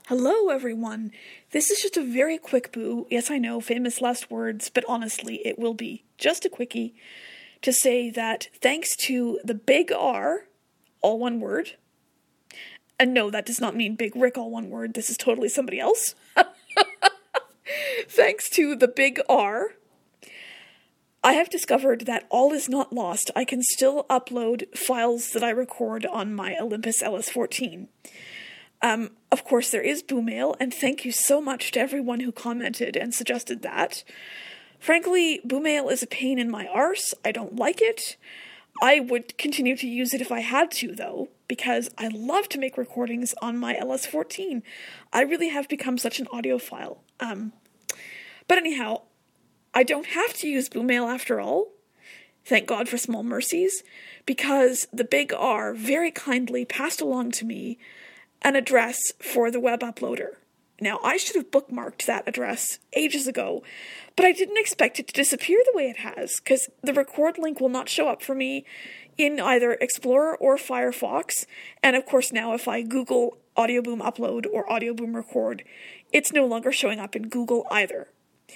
Hello, everyone. This is just a very quick boo. Yes, I know, famous last words, but honestly, it will be just a quickie to say that thanks to the Big R, all one word, and no, that does not mean Big Rick, all one word. This is totally somebody else. Thanks to the Big R, I have discovered that all is not lost. I can still upload files that I record on my Olympus LS14. Of course, there is Boo Mail, and thank you so much to everyone who commented and suggested that. Frankly, Boo Mail is a pain in my arse. I don't like it. I would continue to use it if I had to, though, because I love to make recordings on my LS14. I really have become such an audiophile. But anyhow, I don't have to use Boo Mail after all. Thank God for small mercies, because the Big R very kindly passed along to me an address for the web uploader. Now, I should have bookmarked that address ages ago, but I didn't expect it to disappear the way it has, because the record link will not show up for me in either Explorer or Firefox, and of course now if I Google Audioboom Upload or Audioboom Record, it's no longer showing up in Google either.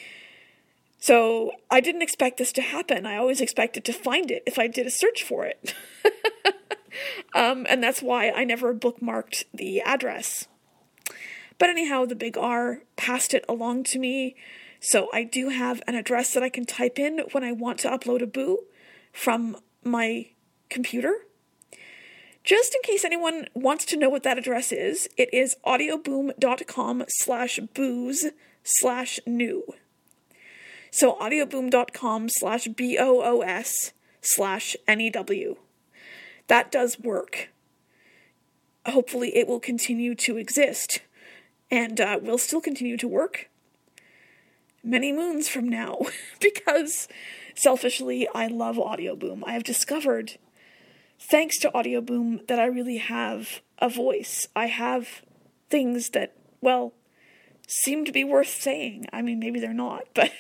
So I didn't expect this to happen. I always expected to find it if I did a search for it. And that's why I never bookmarked the address. But anyhow, the Big R passed it along to me, so I do have an address that I can type in when I want to upload a boo from my computer. Just in case anyone wants to know what that address is, it is audioboom.com/booze/new. So audioboom.com/BOOS/NEW. That does work. Hopefully it will continue to exist, and will still continue to work many moons from now, because selfishly I love Audioboom. I have discovered, thanks to Audioboom, that I really have a voice. I have things that, well, seem to be worth saying. I mean, maybe they're not, but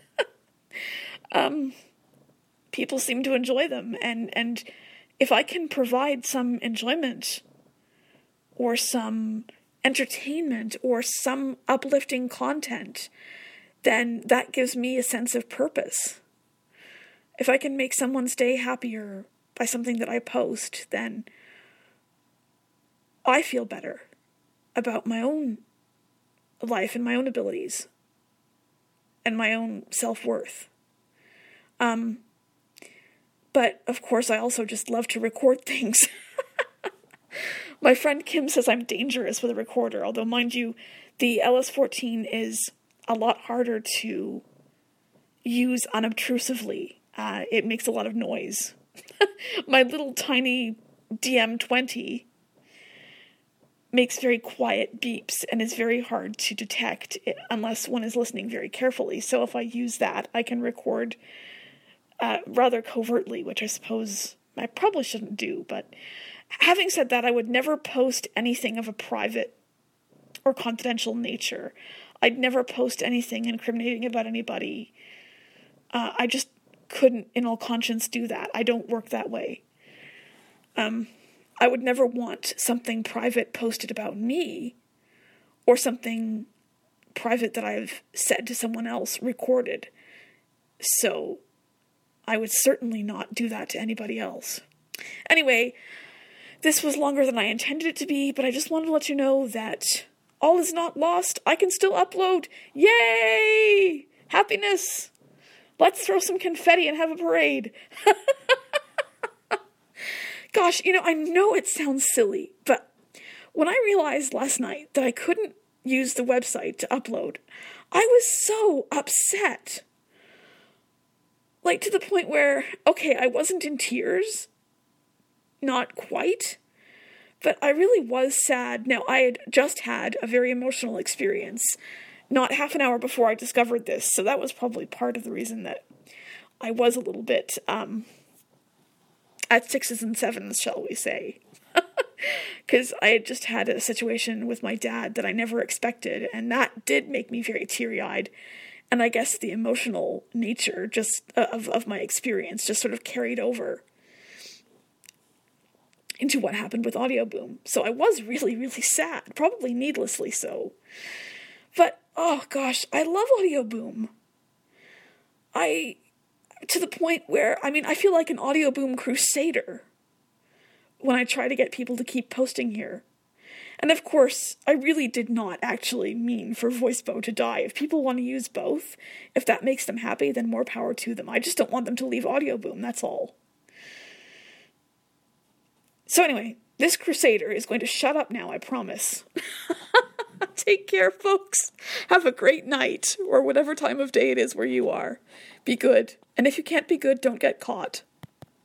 people seem to enjoy them, and if I can provide some enjoyment or some entertainment or some uplifting content, then that gives me a sense of purpose. If I can make someone's day happier by something that I post, then I feel better about my own life and my own abilities and my own self-worth. But, of course, I also just love to record things. My friend Kim says I'm dangerous with a recorder, although, mind you, the LS14 is a lot harder to use unobtrusively. It makes a lot of noise. My little tiny DM20 makes very quiet beeps and is very hard to detect unless one is listening very carefully. So if I use that, I can record rather covertly, which I suppose I probably shouldn't do. But having said that, I would never post anything of a private or confidential nature. I'd never post anything incriminating about anybody. I just couldn't, in all conscience, do that. I don't work that way. I would never want something private posted about me, or something private that I've said to someone else recorded. So I would certainly not do that to anybody else. Anyway, this was longer than I intended it to be, but I just wanted to let you know that all is not lost. I can still upload. Yay! Happiness! Let's throw some confetti and have a parade. Gosh, I know it sounds silly, but when I realized last night that I couldn't use the website to upload, I was so upset. Like, to the point where, okay, I wasn't in tears. Not quite. But I really was sad. Now, I had just had a very emotional experience not half an hour before I discovered this, so that was probably part of the reason that I was a little bit, at sixes and sevens, shall we say. Because I had just had a situation with my dad that I never expected, and that did make me very teary-eyed. And I guess the emotional nature just of my experience just sort of carried over into what happened with Audio Boom. So I was really, really sad, probably needlessly so. But, oh gosh, I love Audio Boom. To the point where, I feel like an Audio Boom crusader when I try to get people to keep posting here. And of course, I really did not actually mean for VoiceBo to die. If people want to use both, if that makes them happy, then more power to them. I just don't want them to leave Audio Boom, that's all. So anyway, this crusader is going to shut up now, I promise. Take care, folks. Have a great night, or whatever time of day it is where you are. Be good. And if you can't be good, don't get caught.